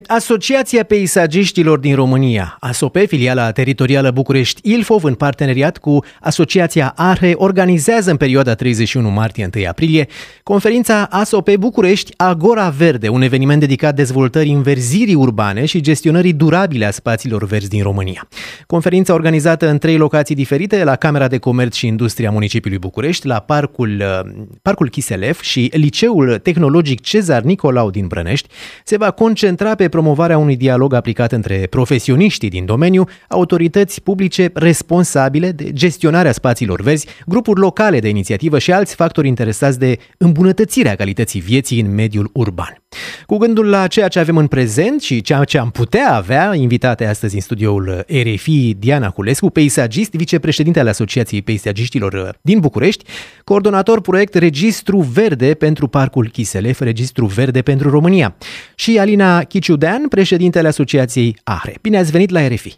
Asociația Peisagiștilor din România, ASOP, filiala teritorială București-Ilfov, în parteneriat cu Asociația ARHE, organizează în perioada 31 martie-1 aprilie conferința ASOP București Agora Verde, un eveniment dedicat dezvoltării înverzirii urbane și gestionării durabile a spațiilor verzi din România. Conferința organizată în 3 locații diferite, la Camera de Comerț și Industria Municipiului București, la Parcul Chiselef și Liceul Tehnologic Cezar Nicolau din Brănești, se va concentra pe promovarea unui dialog aplicat între profesioniștii din domeniu, autorități publice responsabile de gestionarea spațiilor verzi, grupuri locale de inițiativă și alți factori interesați de îmbunătățirea calității vieții în mediul urban. Cu gândul la ceea ce avem în prezent și ceea ce am putea avea, invitate astăzi în studioul RFI Diana Culescu, peisagist, vicepreședinte al Asociației Peisagiștilor din București, coordonator proiect Registru Verde pentru Parcul Chiselef, Registru Verde pentru România, și Alina Chiciudean, președintele Asociației ARHE. Bine ați venit la RFI!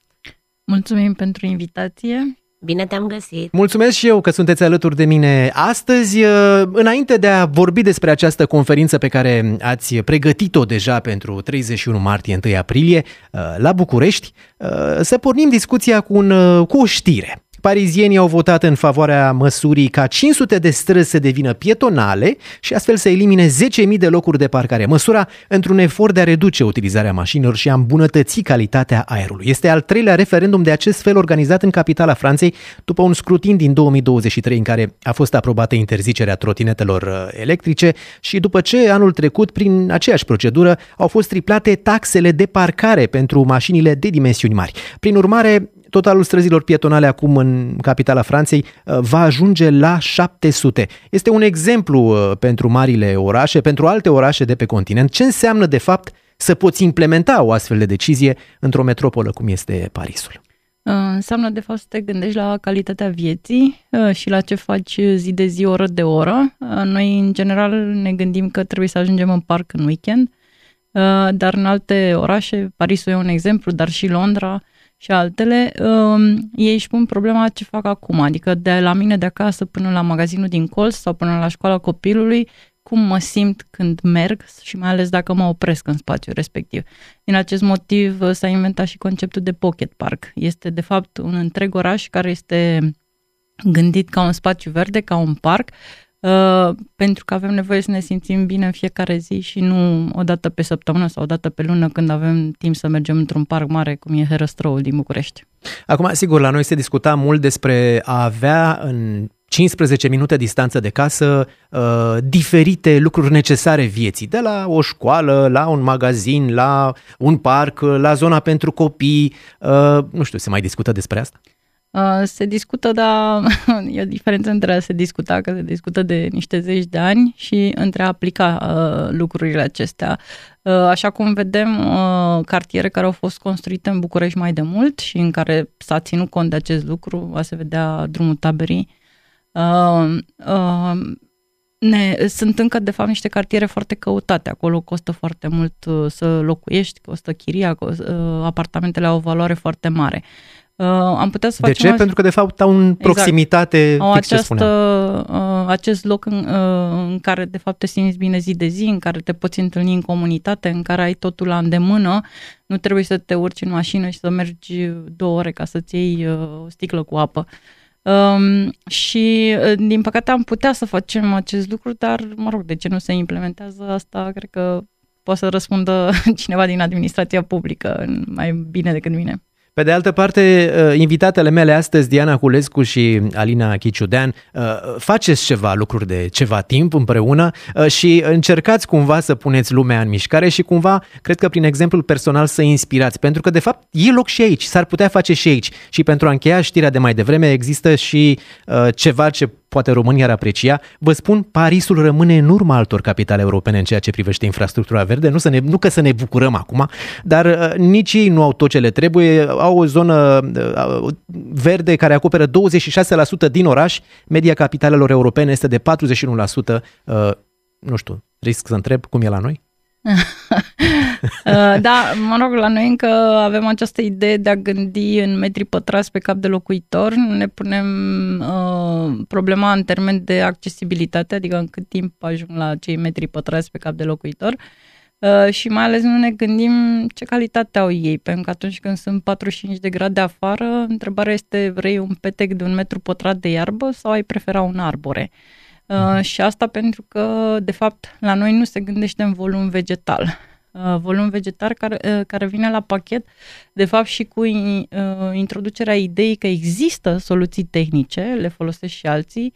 Mulțumim pentru invitație! Bine te-am găsit! Mulțumesc și eu că sunteți alături de mine astăzi. Înainte de a vorbi despre această conferință pe care ați pregătit-o deja pentru 31 martie, 1 aprilie, la București, să pornim discuția cu o știre. Parizienii au votat în favoarea măsurii ca 500 de străzi să devină pietonale și astfel să elimine 10.000 de locuri de parcare. Măsura într-un efort de a reduce utilizarea mașinilor și a îmbunătăți calitatea aerului. Este al 3-lea referendum de acest fel organizat în capitala Franței după un scrutin din 2023 în care a fost aprobată interzicerea trotinetelor electrice și după ce anul trecut, prin aceeași procedură, au fost triplate taxele de parcare pentru mașinile de dimensiuni mari. Prin urmare, totalul străzilor pietonale acum în capitala Franței va ajunge la 700. Este un exemplu pentru marile orașe, pentru alte orașe de pe continent. Ce înseamnă, de fapt, să poți implementa o astfel de decizie într-o metropolă cum este Parisul? Înseamnă, de fapt, să te gândești la calitatea vieții și la ce faci zi de zi, oră de oră. Noi, în general, ne gândim că trebuie să ajungem în parc în weekend, dar în alte orașe, Parisul e un exemplu, dar și Londra și altele, ei își pun problema ce fac acum, adică de la mine de acasă până la magazinul din colț sau până la școala copilului, cum mă simt când merg și mai ales dacă mă opresc în spațiul respectiv. Din acest motiv s-a inventat și conceptul de pocket park. Este de fapt un întreg oraș care este gândit ca un spațiu verde, ca un parc, pentru că avem nevoie să ne simțim bine în fiecare zi și nu o dată pe săptămână sau o dată pe lună când avem timp să mergem într-un parc mare cum e Herăstrăul din București. Acum, sigur, la noi se discuta mult despre a avea în 15 minute distanță de casă diferite lucruri necesare vieții, de la o școală, la un magazin, la un parc, la zona pentru copii. Nu știu, se mai discută despre asta? Se discută, dar e o diferență între a se discuta, că se discută de niște zeci de ani, și între a aplica lucrurile acestea. Așa cum vedem, cartiere care au fost construite în București mai de mult și în care s-a ținut cont de acest lucru, a se vedea drumul Taberii, sunt încă, de fapt, niște cartiere foarte căutate. Acolo costă foarte mult să locuiești, costă chiria, apartamentele au o valoare foarte mare. Am putea să facem Pentru că, de fapt, au în proximitate, au fix ce spuneam. acest loc în care, de fapt, te simți bine zi de zi, în care te poți întâlni în comunitate, în care ai totul la îndemână. Nu trebuie să te urci în mașină și să mergi 2 ore ca să-ți iei o sticlă cu apă. Și, din păcate, am putea să facem acest lucru, dar, mă rog, de ce nu se implementează asta? Cred că poate să răspundă cineva din administrația publică mai bine decât mine. Pe de altă parte, invitatele mele astăzi, Diana Culescu și Alina Chiciudean, faceți ceva lucruri de ceva timp împreună și încercați cumva să puneți lumea în mișcare și cumva, cred că prin exemplul personal, să inspirați, pentru că de fapt e loc și aici, s-ar putea face și aici. Și pentru a încheia știrea de mai devreme, există și ceva ce poate România ar aprecia. Vă spun, Parisul rămâne în urma altor capitale europene în ceea ce privește infrastructura verde, nu că să ne bucurăm acum, dar nici ei nu au tot ce le trebuie. Au o zonă verde care acoperă 26% din oraș, media capitalelor europene este de 41%. Nu știu, risc să întreb cum e la noi? Da, mă rog, la noi încă avem această idee de a gândi în metri pătrați pe cap de locuitor. Ne punem problema în termen de accesibilitate, adică în cât timp ajung la cei metri pătrați pe cap de locuitor. Și mai ales nu ne gândim ce calitate au ei, pentru că atunci când sunt 45 de grade afară, întrebarea este, vrei un petec de 1 metru pătrat de iarbă sau ai prefera un arbore? Și asta pentru că, de fapt, la noi nu se gândește în volum vegetal. Volum vegetar care vine la pachet, de fapt, și cu introducerea ideii că există soluții tehnice, le folosesc și alții,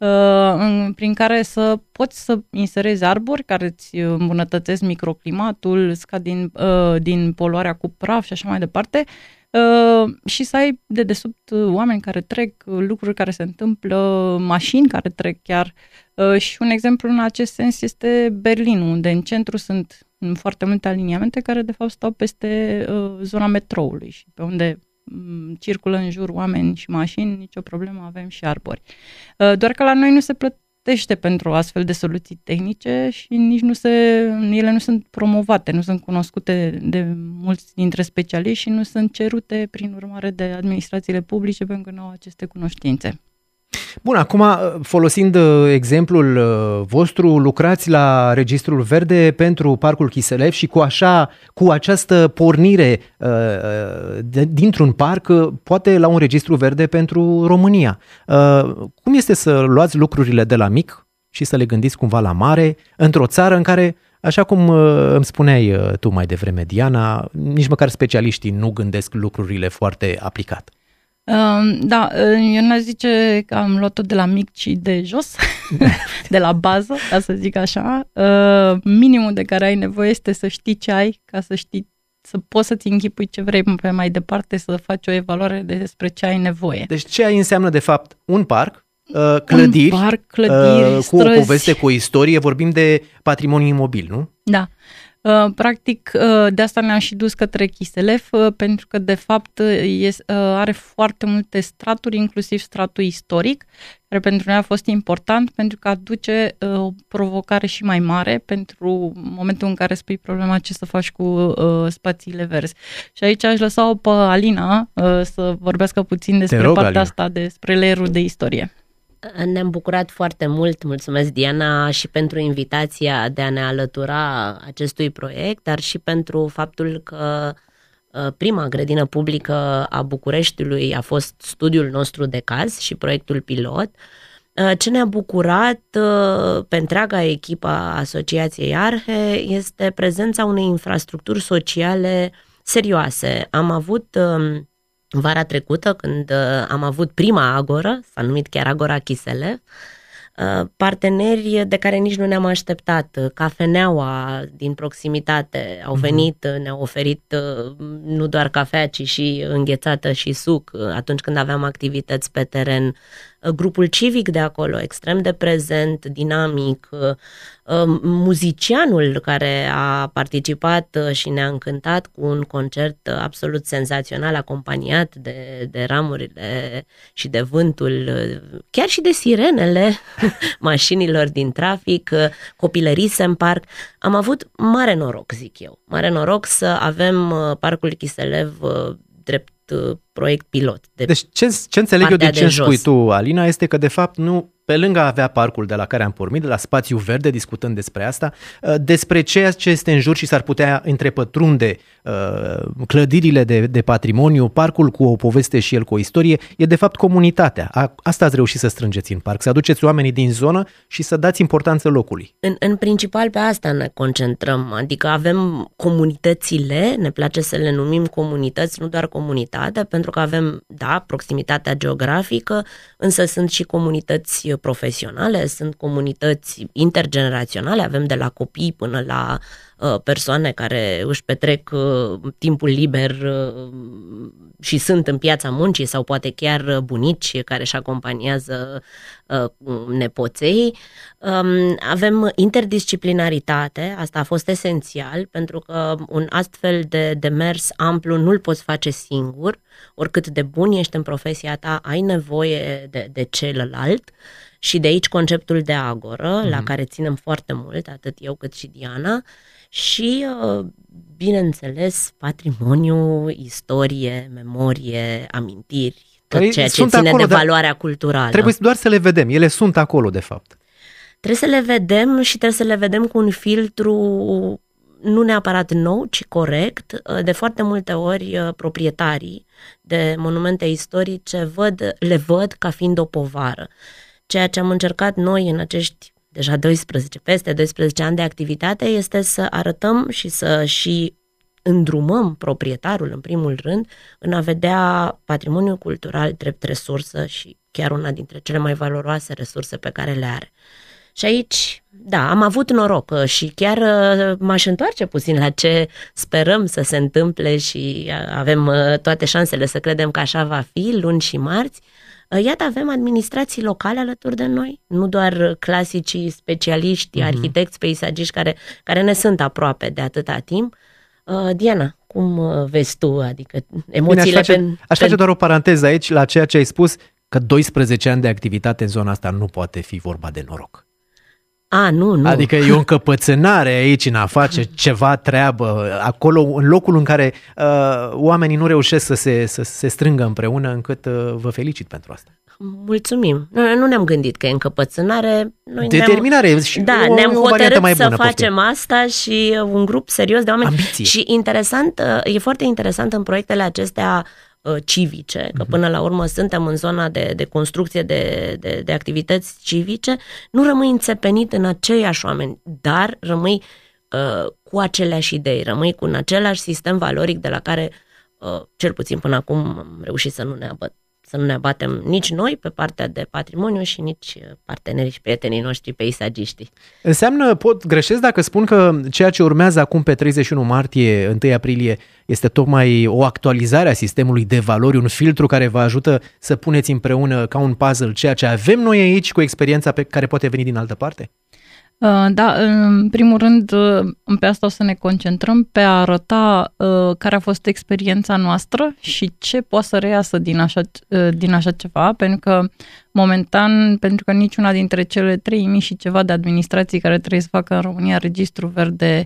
prin care să poți să inserezi arbori care îți îmbunătățesc microclimatul, scad din poluarea cu praf și așa mai departe, și să ai de desubt oameni care trec, lucruri care se întâmplă, mașini care trec chiar. Și un exemplu în acest sens este Berlin, unde în centru sunt foarte multe aliniamente care de fapt stau peste zona metroului și pe unde circulă în jur oameni și mașini, nicio problemă, avem și arbori. Doar că la noi nu se plătește pentru astfel de soluții tehnice și nici ele nu sunt promovate, nu sunt cunoscute de mulți dintre specialiști și nu sunt cerute prin urmare de administrațiile publice pentru că nu au aceste cunoștințe. Bun, acum, folosind exemplul vostru, lucrați la Registrul Verde pentru Parcul Chiselev și cu această pornire dintr-un parc, poate la un Registru Verde pentru România. Cum este să luați lucrurile de la mic și să le gândiți cumva la mare, într-o țară în care, așa cum îmi spuneai tu mai devreme, Diana, nici măcar specialiștii nu gândesc lucrurile foarte aplicat? Da, eu n-aș zice că am luat-o de la mic, ci de jos, de la bază, ca să zic așa. Minimul de care ai nevoie este să știi ce ai, ca să știi, să poți să-ți închipui ce vrei pe mai departe, să faci o evaluare despre ce ai nevoie. Deci ce ai înseamnă de fapt un parc, clădiri, clădiri, cu o poveste, cu o istorie, vorbim de patrimoniu imobil, nu? Da. Practic, de asta ne-am și dus către Chiselev, pentru că, de fapt, are foarte multe straturi, inclusiv stratul istoric, care pentru noi a fost important, pentru că aduce o provocare și mai mare pentru momentul în care spui problema ce să faci cu spațiile verzi. Și aici aș lăsa-o pe Alina să vorbească puțin despre partea Alina. asta, despre layerul de istorie. Ne-am bucurat foarte mult, mulțumesc Diana și pentru invitația de a ne alătura acestui proiect, dar și pentru faptul că prima grădină publică a Bucureștiului a fost studiul nostru de caz și proiectul pilot. Ce ne-a bucurat pe întreaga echipă a Asociației Arhe este prezența unei infrastructuri sociale serioase. Am avut vara trecută, când am avut prima agoră, s-a numit chiar Agora Chiselev, parteneri de care nici nu ne-am așteptat. Cafeneaua din proximitate au venit, ne-au oferit nu doar cafea, ci și înghețată și suc atunci când aveam activități pe teren. Grupul civic de acolo, extrem de prezent, dinamic, muzicianul care a participat și ne-a încântat cu un concert absolut senzațional, acompaniat de ramurile și de vântul, chiar și de sirenele mașinilor din trafic, copilărise în parc. Am avut mare noroc, zic eu, mare noroc să avem Parcul Chiselev drept proiect pilot. Deci ce înțeleg eu din ce spui tu, Alina, este că de fapt nu, pe lângă a avea parcul de la care am pornit, de la spațiu verde, discutând despre asta, despre ceea ce este în jur și s-ar putea întrepătrunde clădirile de patrimoniu, parcul cu o poveste și el cu o istorie, e de fapt comunitatea. Asta ați reușit să strângeți în parc, să aduceți oamenii din zonă și să dați importanță locului. În principal pe asta ne concentrăm, adică avem comunitățile, ne place să le numim comunități, nu doar comunitate, pentru că avem, da, proximitatea geografică, însă sunt și comunități profesionale, sunt comunități intergeneraționale, avem de la copii până la persoane care își petrec timpul liber și sunt în piața muncii sau poate chiar bunici care își acompaniază nepoței. Avem interdisciplinaritate, asta a fost esențial pentru că un astfel de demers amplu nu-l poți face singur, oricât de bun ești în profesia ta, ai nevoie de celălalt. Și de aici conceptul de agoră, la care ținem foarte mult, atât eu cât și Diana, și, bineînțeles, patrimoniu, istorie, memorie, amintiri, tot ceea ce ține de valoarea culturală. Trebuie doar să le vedem, ele sunt acolo, de fapt. Trebuie să le vedem și trebuie să le vedem cu un filtru nu neapărat nou, ci corect. De foarte multe ori proprietarii de monumente istorice le văd ca fiind o povară. Ceea ce am încercat noi în acești deja peste 12 ani de activitate este să arătăm și să și îndrumăm proprietarul, în primul rând, în a vedea patrimoniul cultural drept resursă și chiar una dintre cele mai valoroase resurse pe care le are. Și aici, da, am avut noroc și chiar m-aș întoarce puțin la ce sperăm să se întâmple și avem toate șansele să credem că așa va fi, luni și marți. Iată, avem administrații locale alături de noi, nu doar clasicii specialiști, arhitecți, peisagiști care ne sunt aproape de atâta timp. Diana, cum vezi tu, adică emoțiile... Bine, aș face doar o paranteză aici la ceea ce ai spus, că 12 ani de activitate în zona asta nu poate fi vorba de noroc. Nu. Adică e o încăpățânare aici în a face ceva treabă, acolo, în locul în care oamenii nu reușesc să se strângă împreună, încât vă felicit pentru asta. Mulțumim. Nu ne-am gândit că e încăpățânare. Determinare. Ne-am hotărât să facem asta și un grup serios de oameni. Ambiție. Și interesant, e foarte interesant în proiectele acestea civice, că până la urmă suntem în zona de construcție de activități civice, nu rămâi înțepenit în aceiași oameni, dar rămâi cu aceleași idei, rămâi cu un același sistem valoric de la care, cel puțin până acum, am reușit să nu ne abatem nici noi pe partea de patrimoniu și nici partenerii și prietenii noștri peisagiștii. Înseamnă, greșesc dacă spun că ceea ce urmează acum pe 31 martie, 1 aprilie, este tocmai o actualizare a sistemului de valori, un filtru care vă ajută să puneți împreună ca un puzzle ceea ce avem noi aici cu experiența pe care poate veni din altă parte? Da, în primul rând, pe asta o să ne concentrăm, pe a arăta care a fost experiența noastră și ce poate să reiasă din așa ceva, pentru că momentan, pentru că niciuna dintre cele 3000 și ceva de administrații care trebuie să facă în România registru verde,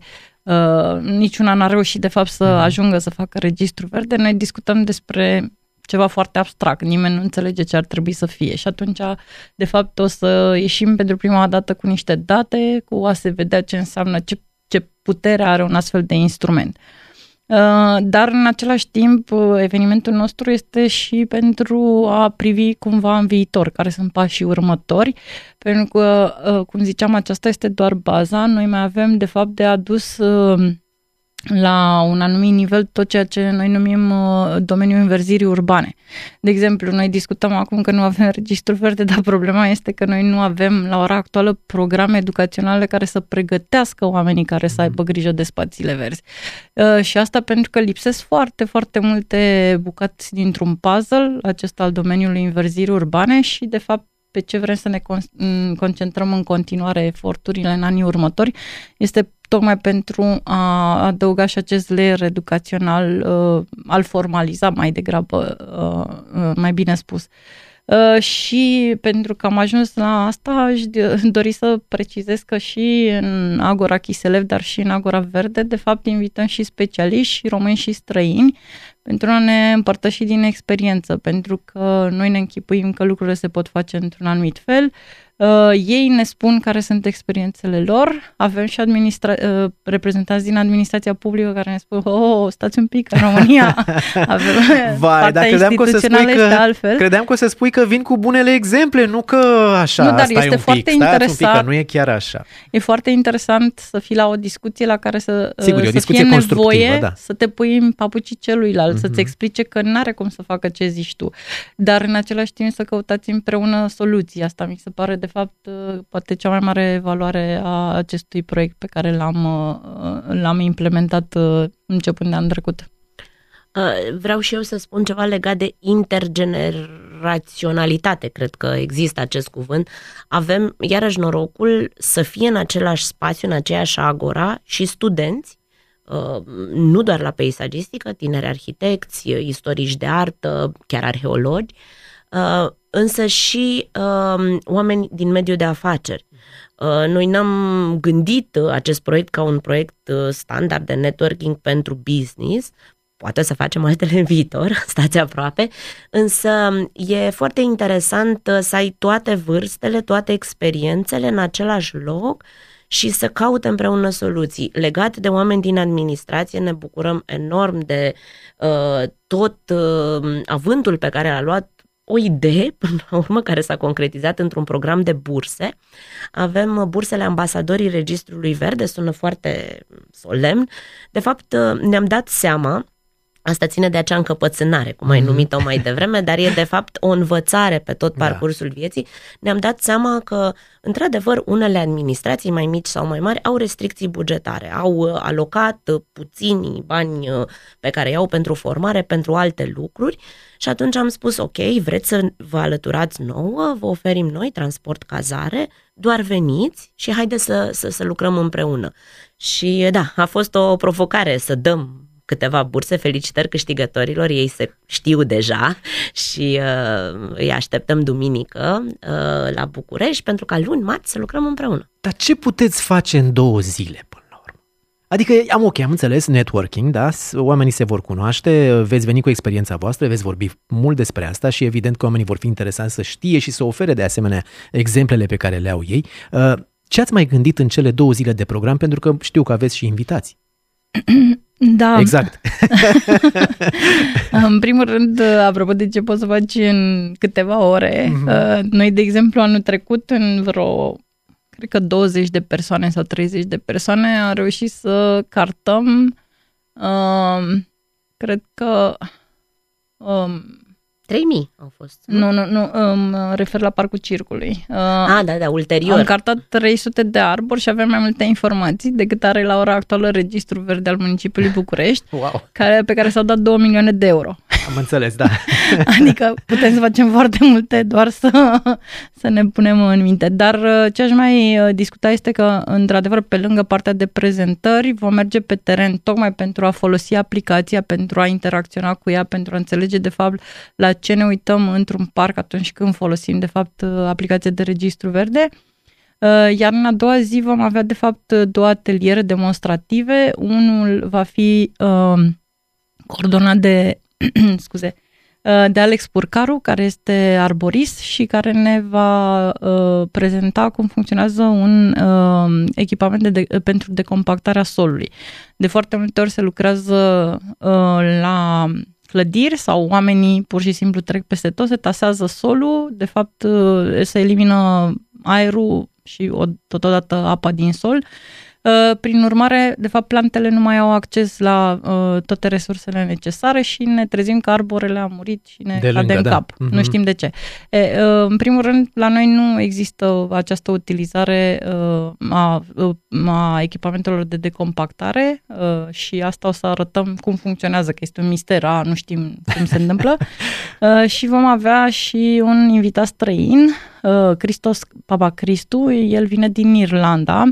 niciuna n-a reușit de fapt să ajungă să facă registru verde, noi discutăm despre ceva foarte abstract, nimeni nu înțelege ce ar trebui să fie și atunci, de fapt, o să ieșim pentru prima dată cu niște date, cu a se vedea ce înseamnă, ce putere are un astfel de instrument. Dar, în același timp, evenimentul nostru este și pentru a privi cumva în viitor, care sunt pașii următori, pentru că, cum ziceam, aceasta este doar baza, noi mai avem, de fapt, de adus la un anumit nivel tot ceea ce noi numim domeniul înverzirii urbane. De exemplu, noi discutăm acum că nu avem registru verde, dar problema este că noi nu avem la ora actuală programe educaționale care să pregătească oamenii care să aibă grijă de spațiile verzi. Și asta pentru că lipsesc foarte, foarte multe bucăți dintr-un puzzle, acesta al domeniului înverzirii urbane și, de fapt, pe ce vrem să ne concentrăm în continuare eforturile în anii următori este tocmai pentru a adăuga și acest layer educațional, al formaliza mai degrabă, mai bine spus. Și pentru că am ajuns la asta, aș dori să precizez că și în Agora Chiselev, dar și în Agora Verde, de fapt invităm și specialiști, și români și străini, pentru a ne împărtăși din experiență, pentru că noi ne închipuim că lucrurile se pot face într-un anumit fel. Ei ne spun care sunt experiențele lor. Avem și reprezentanți din administrația publică care ne spun, stați un pic, în România avem partea instituțională este altfel. Credeam că o să spui că vin cu bunele exemple, nu că așa, nu, dar stai este un foarte pic, interesant, un pic, că nu e chiar așa. E foarte interesant să fii la o discuție la care să fie nevoie să te pui în papucii celuilalt, să-ți explice că n-are cum să facă ce zici tu, dar în același timp să căutați împreună soluții. Asta mi se pare, de fapt, poate cea mai mare valoare a acestui proiect pe care l-am implementat începând de anul trecut. Vreau și eu să spun ceva legat de intergeneraționalitate, cred că există acest cuvânt. Avem iarăși norocul să fie în același spațiu, în aceeași agora și studenți, nu doar la peisagistică, tineri arhitecți, istorici de artă, chiar arheologi, însă și oameni din mediul de afaceri. Noi n-am gândit acest proiect ca un proiect standard de networking pentru business, poate să facem altele în viitor, stați aproape, însă e foarte interesant să ai toate vârstele, toate experiențele în același loc și să caute împreună soluții. Legat de oameni din administrație, ne bucurăm enorm de tot avântul pe care l-a luat o idee, până la urmă, care s-a concretizat într-un program de burse. Avem bursele ambasadorii Registrului Verde, sună foarte solemn. De fapt, ne-am dat seama, asta ține de acea încăpățânare, cum ai numit-o mai devreme, dar e de fapt o învățare pe tot parcursul vieții. Ne-am dat seama că, într-adevăr, unele administrații mai mici sau mai mari au restricții bugetare, au alocat puțini bani pe care iau pentru formare, pentru alte lucruri și atunci am spus, ok, vreți să vă alăturați nouă, vă oferim noi transport, cazare, doar veniți și haideți să lucrăm împreună. Și da, a fost o provocare să dăm câteva burse, felicitări câștigătorilor, ei se știu deja și îi așteptăm duminică la București pentru ca luni, marți să lucrăm împreună. Dar ce puteți face în 2 zile până la urmă? Adică am înțeles, networking, da? Oamenii se vor cunoaște, veți veni cu experiența voastră, veți vorbi mult despre asta și evident că oamenii vor fi interesanți să știe și să ofere de asemenea exemplele pe care le au ei. Ce ați mai gândit în cele 2 zile de program? Pentru că știu că aveți și invitați. Da. Exact. În primul rând, apropo de ce poți să faci în câteva ore, noi, de exemplu, anul trecut, în vreo, cred că 20 de persoane sau 30 de persoane, am reușit să cartăm, cred că 3.000 au fost. Nu, mă refer la Parcul Circului. Da, ulterior. Am cartat 300 de arbori și avem mai multe informații decât are la ora actuală Registrul Verde al municipiului București, wow. pe care s-au dat 2 milioane de euro. Am înțeles, da. Adică putem să facem foarte multe, doar să ne punem în minte. Dar ce aș mai discuta este că, într-adevăr, pe lângă partea de prezentări, vom merge pe teren tocmai pentru a folosi aplicația, pentru a interacționa cu ea, pentru a înțelege, de fapt, la ce ne uităm într-un parc atunci când folosim, de fapt, aplicația de Registru Verde. Iar în a doua zi vom avea, de fapt, 2 ateliere demonstrative. Unul va fi coordonat de de Alex Purcaru, care este arborist și care ne va prezenta cum funcționează un echipament pentru decompactarea solului. De foarte multe ori se lucrează la clădiri sau oamenii pur și simplu trec peste tot, se tasează solul, de fapt se elimină aerul și totodată apa din sol. Prin urmare, de fapt, plantele nu mai au acces la toate resursele necesare și ne trezim că arborele a murit și ne cade în cap. Mm-hmm. Nu știm de ce. În primul rând, la noi nu există această utilizare a echipamentelor de decompactare și asta o să arătăm cum funcționează, că este un mister, nu știm cum se întâmplă. Și vom avea și un invitat străin, Christos Papacristu, el vine din Irlanda.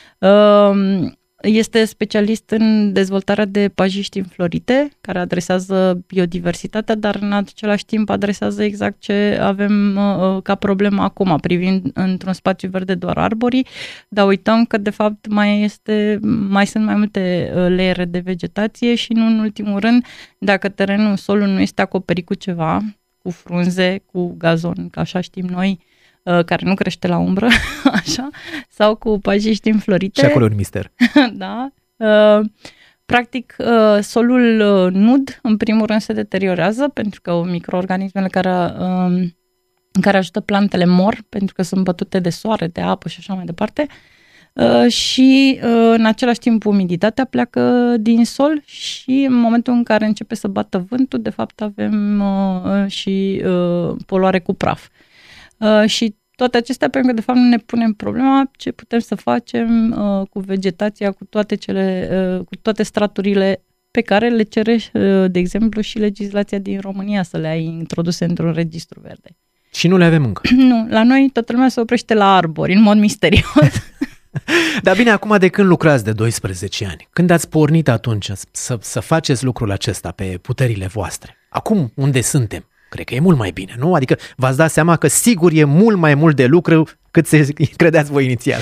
Este specialist în dezvoltarea de pajiști înflorite, care adresează biodiversitatea, dar în același timp adresează exact ce avem ca problemă acum, privind într-un spațiu verde doar arborii, dar uităm că de fapt mai sunt mai multe layere de vegetație și nu în ultimul rând, dacă solul nu este acoperit cu ceva, cu frunze, cu gazon, că așa știm noi, care nu crește la umbră, așa, sau cu pajiști înflorite. Și acolo un mister. Da. Practic, solul nud, în primul rând, se deteriorează, pentru că microorganismele care ajută plantele mor, pentru că sunt bătute de soare, de apă și așa mai departe. Și în același timp umiditatea pleacă din sol și în momentul în care începe să bată vântul, de fapt avem și poluare cu praf. Și toate acestea pentru că de fapt nu ne punem problema ce putem să facem cu vegetația, cu toate straturile pe care le cere, de exemplu, și legislația din România să le ai introduse într-un registru verde. Și nu le avem încă. Nu, la noi toată lumea se oprește la arbori, în mod misterios. Dar bine, acum de când lucrați de 12 ani? Când ați pornit atunci să faceți lucrul acesta pe puterile voastre? Acum, unde suntem? Cred că e mult mai bine, nu? Adică v-ați dat seama că sigur e mult mai mult de lucru cât se credeați voi inițial.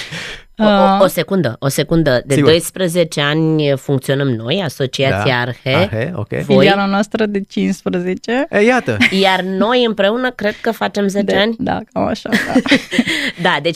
O secundă. De Sigur. 12 ani funcționăm noi, Asociația Arhe. Okay. Filiala noastră de 15. Iată. Iar noi împreună cred că facem 10 ani. Da, cam așa. Da. Da, deci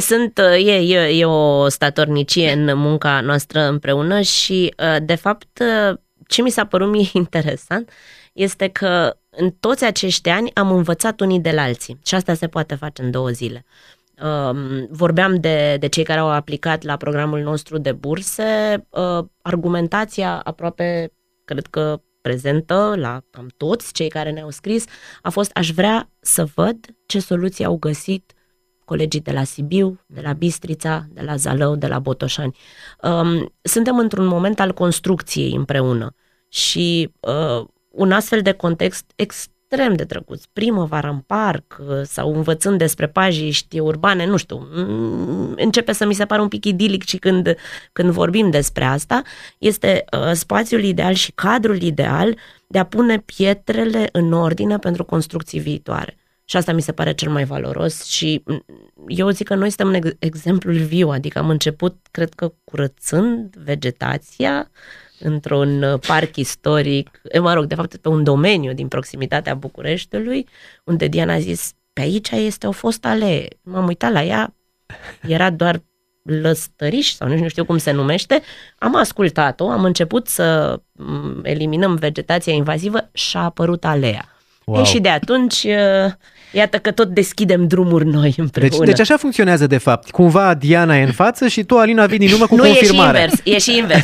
e o statornicie în munca noastră împreună și, de fapt, ce mi s-a părut mie interesant este că în toți acești ani am învățat unii de la alții și asta se poate face în 2 zile. Vorbeam de cei care au aplicat la programul nostru de burse, argumentația aproape, cred că prezentă la cam toți cei care ne-au scris, a fost: aș vrea să văd ce soluții au găsit colegii de la Sibiu, de la Bistrița, de la Zalău, de la Botoșani. Suntem într-un moment al construcției împreună și un astfel de context extrem de drăguț, primăvară în parc sau învățând despre pajiști urbane, nu știu, începe să mi se pară un pic idilic și când vorbim despre asta, este spațiul ideal și cadrul ideal de a pune pietrele în ordine pentru construcții viitoare. Și asta mi se pare cel mai valoros și eu zic că noi suntem un exemplul viu, adică am început, cred că, curățând vegetația într-un parc istoric, de fapt pe un domeniu din proximitatea Bucureștiului, unde Diana a zis: pe aici este o fostă alee. M-am uitat la ea, era doar lăstăriș sau nu știu cum se numește, am ascultat-o, am început să eliminăm vegetația invazivă și a apărut alea. Wow. Și de atunci, iată că tot deschidem drumuri noi împreună. Deci așa funcționează de fapt. Cumva Diana e în față și tu, Alina, vii din urmă cu confirmarea. E și invers.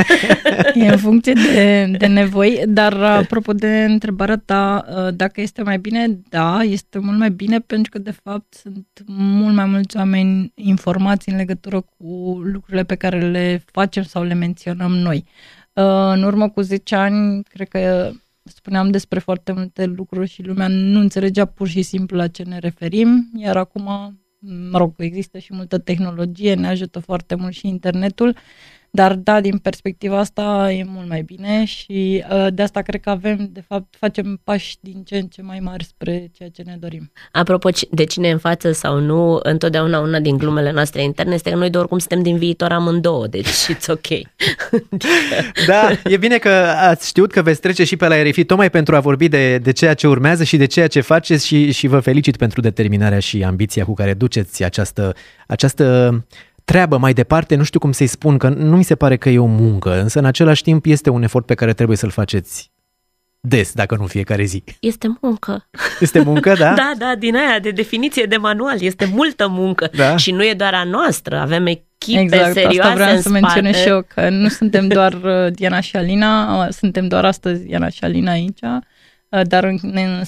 E în funcție de nevoi, dar apropo de întrebarea ta, dacă este mai bine, da, este mult mai bine, pentru că de fapt sunt mult mai mulți oameni informați în legătură cu lucrurile pe care le facem sau le menționăm noi. În urmă cu 10 ani, cred că spuneam despre foarte multe lucruri și lumea nu înțelegea pur și simplu la ce ne referim, iar acum, există și multă tehnologie, ne ajută foarte mult și internetul, dar da, din perspectiva asta e mult mai bine și de asta cred că facem pași din ce în ce mai mari spre ceea ce ne dorim. Apropo de cine e în față sau nu, întotdeauna una din glumele noastre interne este că noi de oricum suntem din viitor amândouă, deci it's ok. Da, e bine că ați știut că veți trece și pe la RFI tocmai pentru a vorbi de ceea ce urmează și de ceea ce faceți și vă felicit pentru determinarea și ambiția cu care duceți această treabă mai departe. Nu știu cum să-i spun, că nu mi se pare că e o muncă, însă în același timp este un efort pe care trebuie să-l faceți des, dacă nu fiecare zi. Este muncă. Este muncă, da? Da, din aia de definiție de manual. Este multă muncă. Da? Și nu e doar a noastră. Avem echipe serioase în spate. Asta vreau să menționez și eu, că nu suntem doar Diana și Alina, suntem doar astăzi Diana și Alina aici, dar în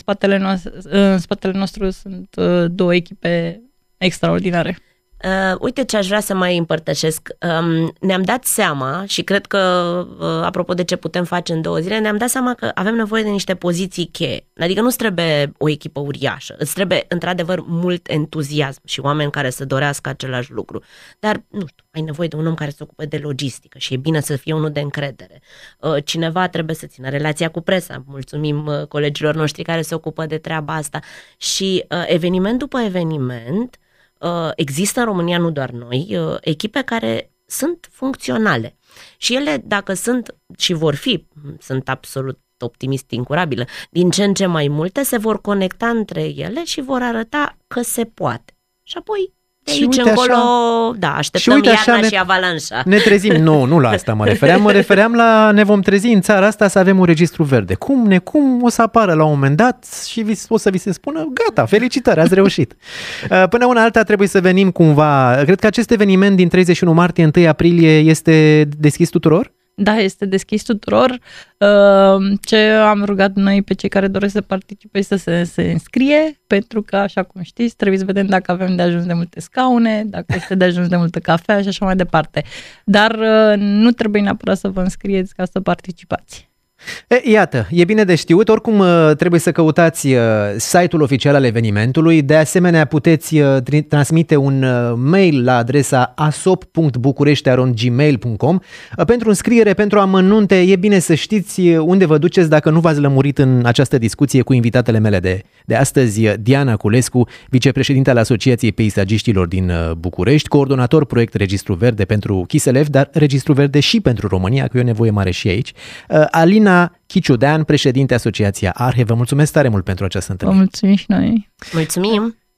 spatele nostru sunt 2 echipe extraordinare. Uite ce aș vrea să mai împărtășesc. Ne-am dat seama și cred că, apropo de ce putem face în 2 zile, ne-am dat seama că avem nevoie de niște poziții cheie. Adică nu-ți trebuie o echipă uriașă, îți trebuie într-adevăr mult entuziasm și oameni care să dorească același lucru. Dar, nu știu, ai nevoie de un om care se ocupe de logistică și e bine să fie unul de încredere. Cineva trebuie să țină relația cu presa. Mulțumim colegilor noștri care se ocupă de treaba asta. Și eveniment după eveniment, există în România, nu doar noi, echipe care sunt funcționale. Și ele, dacă sunt și vor fi, sunt absolut optimist incurabilă, din ce în ce mai multe, se vor conecta între ele și vor arăta că se poate. Și apoi, de aici încolo, așteptăm iarna și avalanșa. Ne trezim, nu la asta mă refeream la ne vom trezi în țara asta să avem un registru verde. Cum o să apară la un moment dat și o să vi se spună, gata, felicitări, ați reușit. Până una alta trebuie să venim cumva, cred că acest eveniment din 31 martie, 1 aprilie este deschis tuturor? Da, este deschis tuturor. Ce am rugat noi pe cei care doresc să participe este să se înscrie, pentru că, așa cum știți, trebuie să vedem dacă avem de ajuns de multe scaune, dacă este de ajuns de multă cafea și așa mai departe. Dar nu trebuie neapărat să vă înscrieți ca să participați. Iată, e bine de știut, oricum trebuie să căutați site-ul oficial al evenimentului, de asemenea puteți transmite un mail la adresa asop.bucurești@gmail.com pentru înscriere, pentru amănunte. E bine să știți unde vă duceți dacă nu v-ați lămurit în această discuție cu invitatele mele de astăzi, Diana Culescu, vicepreședinte al Asociației Peisagiștilor din București, coordonator proiect Registru Verde pentru Chiselef, dar Registru Verde și pentru România, că e o nevoie mare și aici. Alina Chiciudean, președinte Asociația ARHE. Vă mulțumesc tare mult pentru această întâlnire. Vă mulțumim și noi. Mulțumim!